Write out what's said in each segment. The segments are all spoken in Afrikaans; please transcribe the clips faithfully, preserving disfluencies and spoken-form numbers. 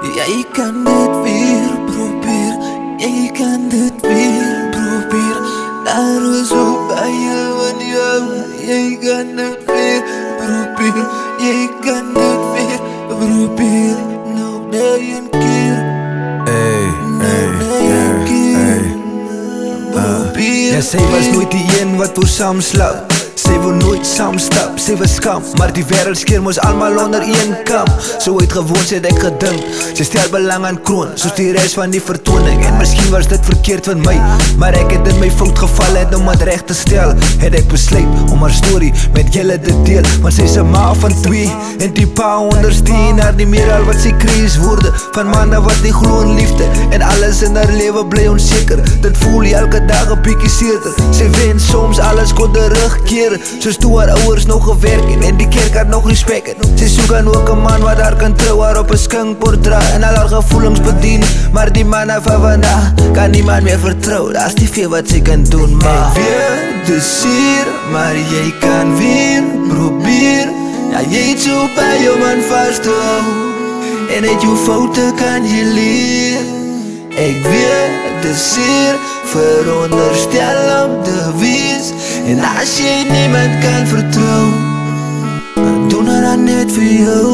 Jy kan dit weer probeer, jy kan dit weer probeer. Daar is hoop by jou en jou, jy kan dit weer probeer, jy kan dit weer probeer. Nog net een keer, Ey, ey, nog net een keer. Probeer. Ja, sy was nooit die een wat voor saam slaap. Sy wil nooit saam stap, sy was skam. Maar die wereld skeer moes almal onder een kam. So uitgewoon sy het ek gedink, sy stel belang aan kroon, soos die rest van die vertoning. En miskien was dit verkeerd van my, maar ek het in my fout geval. En om het recht te stel, het ek besluit om haar story met julle te deel. Want sy is een ma van twee, en die pa ondersteun haar nie meer al wat sy krees woorde van manne wat nie glo in liefde. En alles in haar lewe bly onseker, dit voel elke dag een bietjie seerder. Sy wens soms alles kon terugkeer, soos toe haar ouers nog gewerk het en die kerk had nog respect het. Sy soek aan ook een man wat haar kan trouw, haar op een skinkbord dra en al haar gevoelings bedien. Maar die manne van vandaag kan niemand meer vertrouw, dat is die veel wat sy kan doen. Maar ek weet, dis seer, maar jy kan weer probeer. Ja, jy het so by jou man vasthou, en uit jou foute kan jy leer. Ek weet, dis seer, veronderstel om te wees. En as jy niemand kan vertrouw, dan doen er dan net vir jou.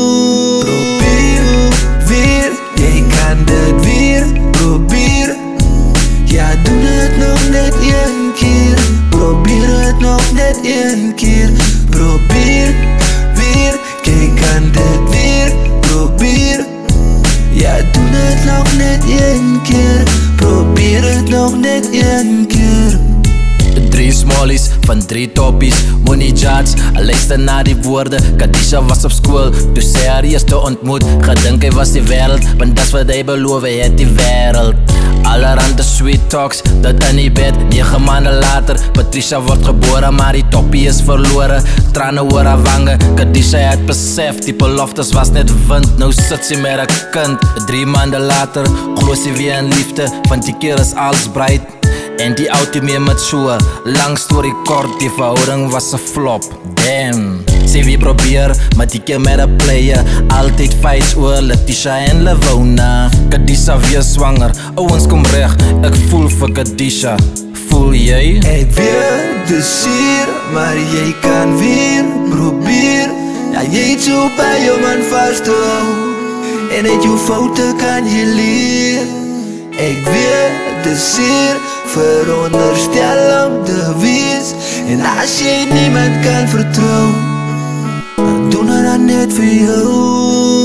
Probeer weer, jy kan dit weer probeer. Ja, doen het nog net een keer, probeer het nog net een keer. Probeer weer, jy kan dit weer probeer. Ja, doen het nog net een keer, probeer het nog net een keer. Drie smallies van drie toppies, moenie judge, luister na die woorde. Kadisha was op school, toe sy haar eerste ontmoet. Gedink hy was die wereld, want dat is wat hy beloof, hy het die wereld. Allerhande sweet talks, dat in die bed. Negen maanden later, Patricia wordt geboren, maar die toppie is verloren. Tranen oor haar wangen, Kadisha het besef, die beloftes was net wind. Nou sit sy met een kind. Drie maanden later, glo sy weer in liefde, want die keer is alles bright. En die auto meer met so, lang story kort, die verhouding was een flop. Damn, sy wie probeer, maar die keer met een player. Altyd fights oor Letitia en Lavona. Kadisha weer swanger, ouwens kom reg, ek voel vir Kadisha. Voel jy? Ek weet, dis seer, maar jy kan weer probeer. Ja, jy het so by jou man vasthou, en uit jou foute kan jy leer. Ek weet, dis seer, veronderstel om te wees. En as jy niemand kan vertrouw, dan doen er dan net vir jou.